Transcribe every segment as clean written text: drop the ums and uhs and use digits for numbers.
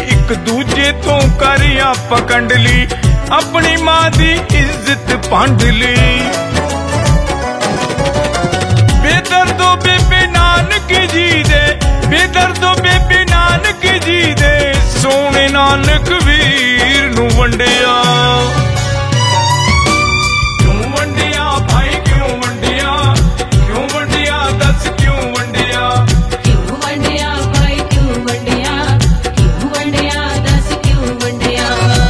ਇੱਕ ਦੂਜੇ ਤੋਂ ਕਰ ਆਪਾਂ ਕੰਡ ਲਈ, ਆਪਣੀ ਮਾਂ ਦੀ ਇੱਜ਼ਤ ਭੰਡ ਲਈ। ਬੇਦਰਦੋ ਬੇਬੇ ਨਾਨਕ ਜੀ ਦੇ, ਬੇਦਰਦੋ ਬੇਬੇ ਨਾਨਕ ਜੀ ਦੇ, ਸੋਹਣੇ ਨਾਨਕ ਵੀਰ ਨੂੰ ਵੰਡਿਆ। ਕਿਉਂ ਵੰਡਿਆ ਭਾਈ ਕਿਉਂ ਵੰਡਿਆ, ਕਿਉਂ ਵੰਡਿਆ ਦੱਸ ਕਿਉਂ ਵੰਡਿਆ। ਕਿਉਂ ਵੰਡਿਆ ਭਾਈ ਕਿਉਂ ਵੰਡਿਆ, ਕਿਉਂ ਵੰਡਿਆ ਦੱਸ ਕਿਉਂ ਵੰਡਿਆ।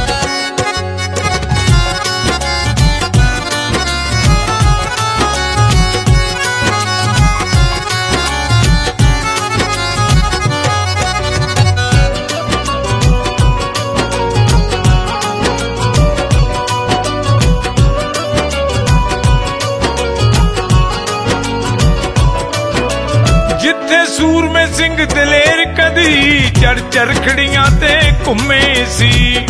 ਜਿੱਥੇ ਸੂਰਮੇ ਸਿੰਘ ਦਲੇਰ ਕਦੀ ਚੜ ਚਰਖੜੀਆਂ ਤੇ ਘੁੰਮੇ ਸੀ,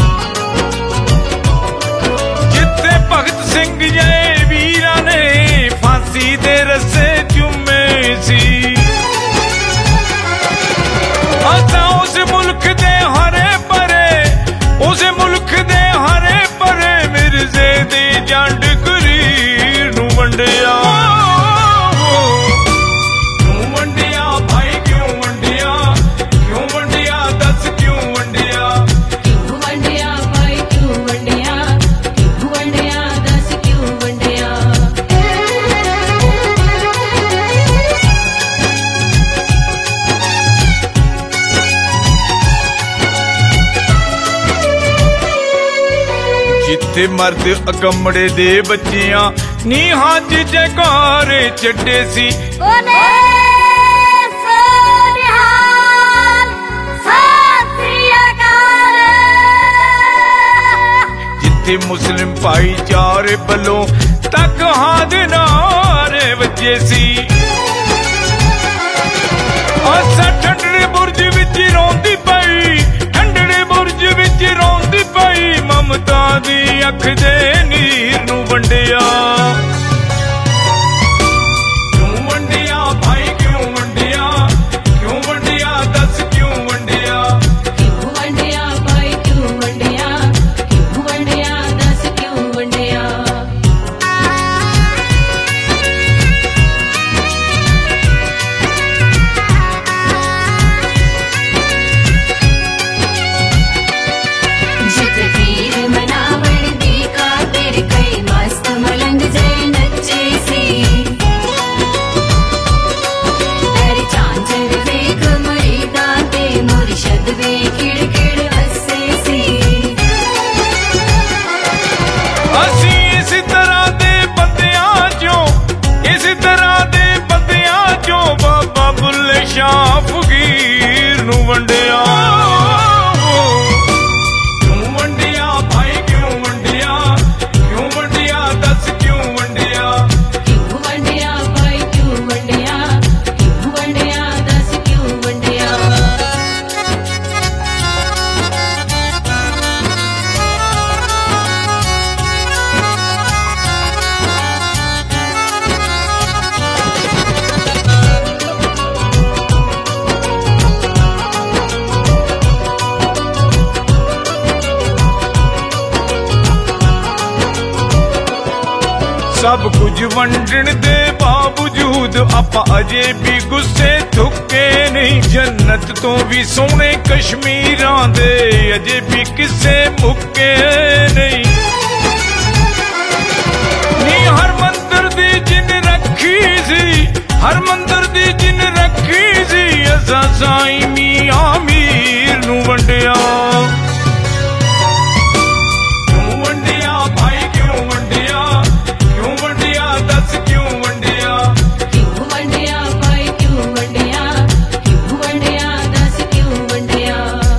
ਜਿੱਥੇ ਭਗਤ ਸਿੰਘ ਜੈ ਵੀਰਾਂ ਨੇ ਫਾਂਸੀ ਦੇ ਰੱਸੇ ਚੁੰਮੇ ਸੀ। ਅਸਾਂ ਉਸ ਮੁਲਕ ਦੇ ਹਰੇ ਭਰੇ, ਉਸ ਮੁਲਕ ਦੇ ਹਰੇ ਭਰੇ ਮਿਰਜ਼ੇ ਦੀ ਜੰਡ ਕਰੀਰ ਨੂੰ ਵੰਡਿਆ। ਜਿੱਥੇ ਮਰਦ ਅਕਮੜੇ ਦੇ ਬੱਚਿਆਂ ਨੀਹਾਂ 'ਚ ਜੈਕਾਰੇ ਚੱਡੇ ਸੀ, ਜਿੱਥੇ ਮੁਸਲਿਮ ਭਾਈਚਾਰੇ ਵੱਲੋਂ ਤਕਹਾਂ ਦੇ ਨਾਰੇ ਵੱਜੇ ਸੀ। ਅਸਾਂ ਠੰਡੇ ਬੁਰਜ ਵਿੱਚ ਰੋਂਦੀ ਪਈ, ਠੰਡੇ ਬੁਰਜ ਵਿੱਚ ਰੋਂਦੀ ਪਈ, ਮਮਤਾ ਦੀ ਅੱਖ ਦੇ ਨੀਰ ਨੂੰ ਵੰਡਿਆ। ਕਿਉਂ ਵੰਡਿਆ ਭਾਈ ਕਿਉਂ ਵੰਡਿਆ, ਕਿਉਂ ਵੰਡਿਆ ਦੱਸ ਕਿਉਂ ਵੰਡਿਆ। ਕਿਉਂ ਵੰਡਿਆ ਭਾਈ ਕਿਉਂ ਵੰਡਿਆ, ਕਿਉਂ ਵੰਡਿਆ ਦੱਸ ਕਿਉਂ ਵੰਡਿਆ। ਜਿੱਥੇ ਪੀਰ ਮਨਾਵਣ ਦੀ ਖਾਤਰ ਕਈ ਮਸਤ ਮਲੰਗ ਜੈ ਨੱਚੇ ਸੀ, ਤੇਰੇ ਚਾਂਚਰ ਵੇਖ ਮੁਰੀਦਾਂ ਤੇ ਮੁਰਸ਼ਦ ਵੇ ਕਿੜ ਕਿੜ ਹੱਸੇ ਸੀ। ਅਸੀਂ ਇਸ ਤਰ੍ਹਾਂ ਦੇ ਬੰਦਿਆਂ ਚੋਂ, ਇਸ ਤਰ੍ਹਾਂ ਦੇ ਬੰਦਿਆਂ ਚੋਂ ਬਾਬਾ ਬੁੱਲੇ ਸ਼ਾਹ ਫਕੀਰ ਨੂੰ ਵੰਡਿਆ। ਕਿਉਂ ਵੰਡਿਆ ਭਾਈ ਕਿਉਂ ਵੰਡਿਆ, ਕਿਉਂ ਵੰਡਿਆ ਦੱਸ ਕਿਉਂ ਵੰਡਿਆ। ਕਿਉਂ ਵੰਡਿਆ ਭਾਈ ਕਿਉਂ ਵੰਡਿਆ, ਕਿਉਂ ਵੰਡਿਆ ਦੱਸ ਕਿਉਂ ਵੰਡਿਆ। ਸਭ ਕੁਝ ਵੰਡਣ ਦੇ ਬਾਵਜੂਦ ਆਪਾਂ ਅਜੇ ਵੀ ਗੁੱਸੇ ਥੁੱਕੇ ਨਹੀਂ, ਜੰਨਤ ਤੋਂ ਵੀ ਸੋਹਣੇ ਕਸ਼ਮੀਰਾਂ ਦੇ ਅਜੇ ਵੀ ਕਿਸੇ ਮੁੱਕੇ ਨਹੀਂ। ਨੀ ਹਰ ਮੰਦਰ ਦੀ ਜਿਨ ਰੱਖੀ ਸੀ, ਹਰ ਮੰਦਰ ਦੀ ਜਿਨ ਰੱਖੀ ਸੀ, ਅਸਾਂ ਸਾਈਂ ਮੀਆਂ ਮੀਰ ਨੂੰ ਵੰਡਿਆ। ਕਿਉਂ ਵੰਡਿਆ ਭਾਈ ਕਿਉਂ ਵੰਡਿਆ, ਕਿਉਂ ਵੰਡਿਆ ਦੱਸ ਕਿਉਂ ਵੰਡਿਆ। ਕਿਉਂ ਵੰਡਿਆ ਭਾਈ ਕਿਉਂ ਵੰਡਿਆ, ਕਿਉਂ ਵੰਡਿਆ ਦੱਸ ਕਿਉਂ ਵੰਡਿਆ।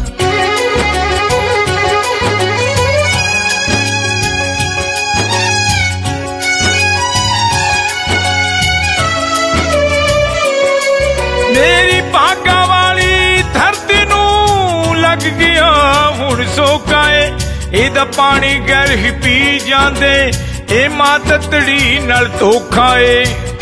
ਮੇਰੀ ਭਾਗਾ ਵਾਲੀ ਧਰਤੀ ਨੂੰ ਲੱਗ ਗਿਆ ਹੁਣ ਸੋਕਾ ਏ, ਇਹਦਾ ਪਾਣੀ ਗਰ ਹੀ ਪੀ ਜਾਂਦੇ, ਇਹ ਮਾਂ ਤਤੜੀ ਨਾਲ ਧੋਖਾ ਏ।